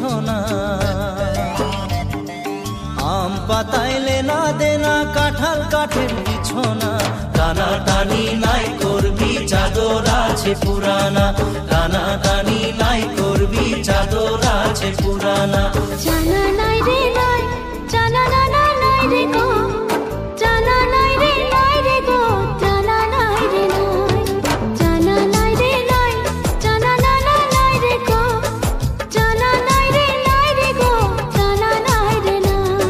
বিছনা। আম পাতাইলে না দেনা কাঁঠাল কাঠের বিছনা। টানা টানি নাই করবি চাদর আছে পুরানা। টানা টানি নাই করবি চাদর আছে পুরানা। জানা নাই রে নাই, জানা না না নাই রে গো, জানা নাই রে নাই রে গো, জানা নাই রে নাই, জানা নাই রে নাই, জানা না না নাই রে গো, জানা নাই রে নাই রে গো, জানা নাই রে নাই।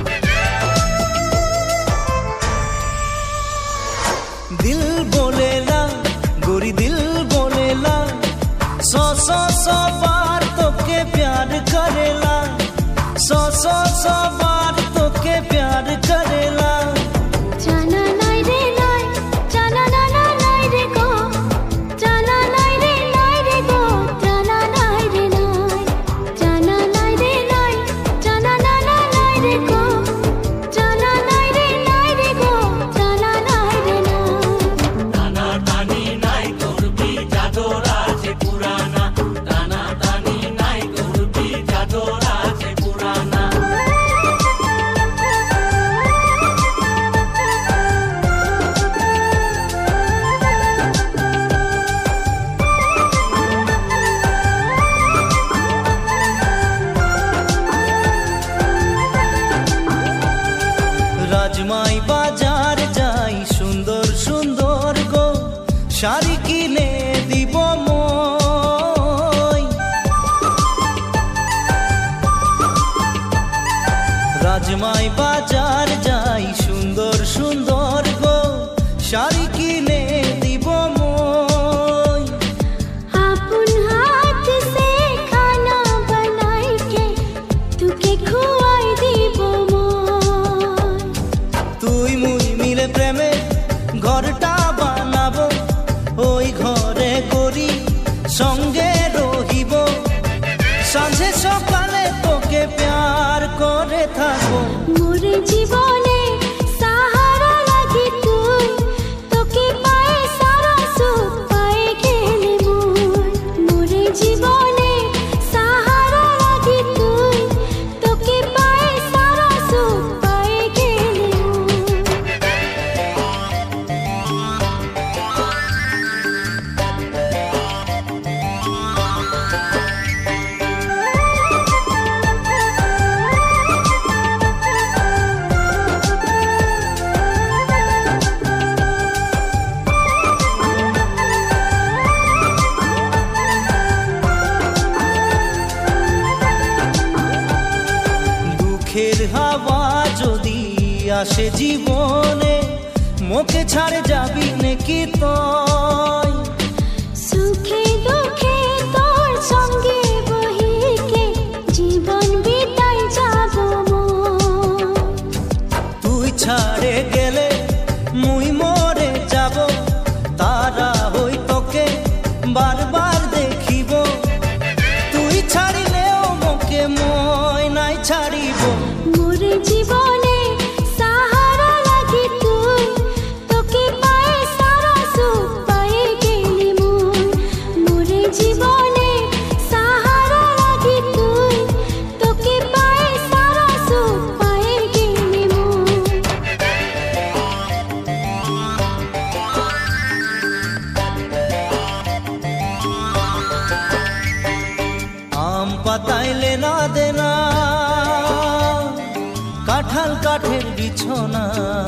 दिल बोलेला गोरी दिल बोलेला, सौ सौ सौ बार तोके प्यार करेला। सौ सौ सौ बार तोके प्यार करेला। জানা নাই রে নাই, জানা না না নাই রে গো, জানা নাই রে নাই রে গো, জানা নাই রে নাই, জানা নাই রে নাই, জানা না না নাই রে গো, জানা নাই রে নাই রে গো, জানা নাই রে নাই। টানা টানি নাই করবি চাদর আছে পুরানা। টানা টানি নাই করবি চাদর আছে পুরানা। রাজমাই বাজার যাই সুন্দর সুন্দর গো, শাড়ি কিনে দিব মই। রাজমাই বাজার যাই সুন্দর সুন্দর গো, শাড়ি কিনে দিব মই। अपन हाथ से खाना बनाई के तुके खुआई दीबो मोय। তুই মুই মিলে প্রেমে ঘরটা বানাবো, ওই ঘরে করি সঙ্গে রহিব। সাঁঝে সকালে তোকে প্যার করে থাকবো। মোরে জীবনে সাহারা লাগি তুই, তোকে পায়ে সারা সুখ পায়ে গেলে মোর। মোরে জীবনে সাহারা লাগি তুই, তোকে পায়ে সারা সুখ পায়ে গেলে দুঃখের হাওয়া যদি আসে জীবনে, মোকে ছাড়ে যাবি নাকি তুই? সুখে দুঃখে তোর সঙ্গে বহিকে জীবন বিতাই যাব মোর। তুই ছাড়ে গেলে মুই মরে যাব, তারা হই তোকে বারবার দেখিব। তুই ছাড়িলেও মোকে মই নাই ছাড়িব। মোরে জীবনে সাহারা লাগি তুই, তোকে পায়ে সারা সুখ পায়ে গেলে মোর। মোরে জীবনে সাহারা লাগি তুই, তোকে পায়ে সারা সুখ পায়ে গেলে মোর। আম পাতাইলে না দেনা কাঁঠাল কাঠের বিছনা।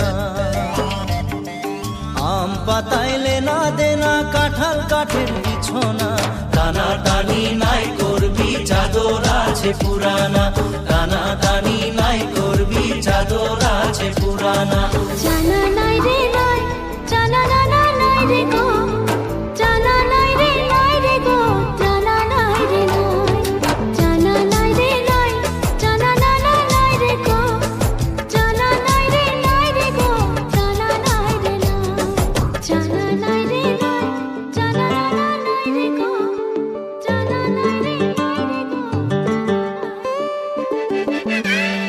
আম পাতাইলে না দেনা কাঁঠাল কাঠের বিছনা। টানা টানি নাই করবি চাদর আছে পুরানা। টানা টানি নাই করবি চাদর আছে পুরানা। জানা নাই রে নাই, জানা না না নাই রে গো, জানা নাই রে নাই রে গো, জানা নাই রে নাই, জানা নাই রে নাই, জানা না না নাই রে গো, জানা নাই রে নাই রে গো, জানা নাই রে নাই, জানা নাই রে নাই, জানা না না নাই রে গো, জানা নাই রে নাই রে গো।